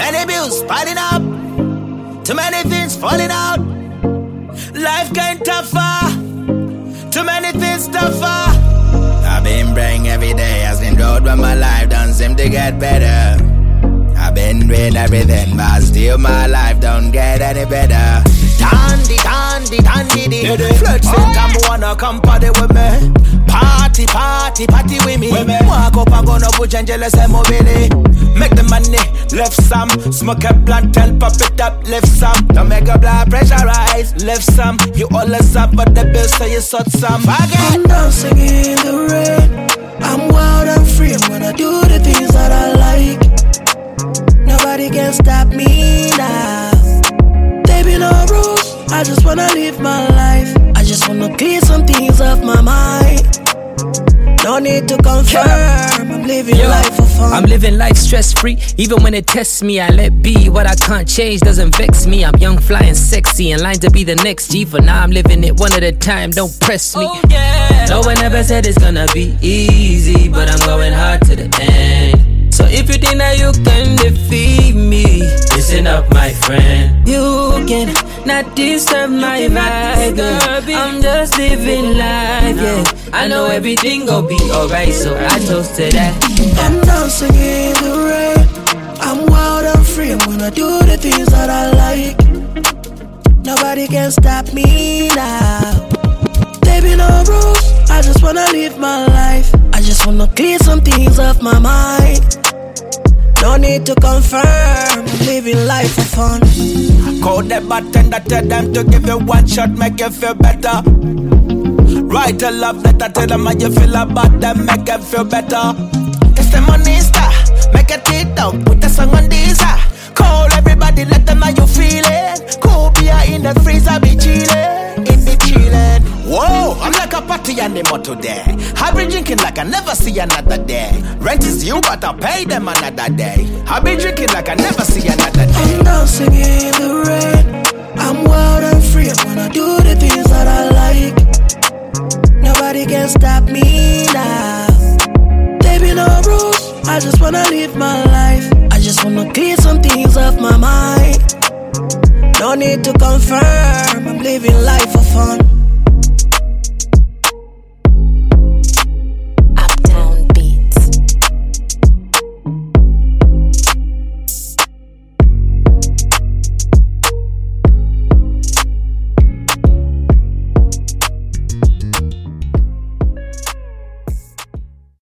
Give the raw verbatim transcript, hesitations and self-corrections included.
many bills piling up, too many things falling out. Life getting tougher, too many things tougher. I've been praying every day, as been road when my life don't seem to get better. I've been doing everything, but still my life don't get any better. Dandy, dandy, dandy, dandy. Flex it, time wanna come party with me. Party, party, party with me. Walk up and go no bush and jealous and mobile. Make the money, left some. Smoke a blunt, tell pop it up, left some. Don't make your blood pressure rise, left some. You always up, but the bills say you sort some. I'm dancing in the rain. I'm wild and free, I'm gonna do the things that I like. Nobody can stop me now. There be no rules, I just wanna live my life. I just wanna clear some things off my mind. No need to confirm, I'm living Yo, life for fun. I'm living life stress-free. Even when it tests me, I let be. What I can't change doesn't vex me. I'm young, fly, and sexy, in line to be the next G. For now I'm living it one at a time, don't press me. Oh, yeah. No one ever said it's gonna be easy, but I'm going hard to the end. So if you think that you can defeat me, listen up, my friend. You can not disturb my vibe, yeah. I'm just living life, yeah. I know everything gon' be alright, so I toast to that. I'm dancing in the rain. I'm wild and free, I'm gonna do the things that I like. Nobody can stop me now. There be no rules, I just wanna live my life. I just wanna clear some things off my mind. No need to confirm, I'm living life for fun. Call the bartender, tell them to give you one shot, make you feel better. Write a love letter, tell them how you feel about them, make you feel better. It's the money star, make a tit out, put the song on this. Call everybody, let them know you feeling. Cool beer in the freezer, be chillin', in the chillin'. Whoa, I'm like a party animal today. I've been drinking like I never see another day. Rent is due, but I'll pay them another day. I've been drinking like I never see another day. I'm dancing in the rain. I'm wild and free, I'm gonna do the things that I like. Nobody can stop me now. There be no rules, I just wanna live my life. I just wanna clear some things off my mind. No need to confirm, I'm living life for fun.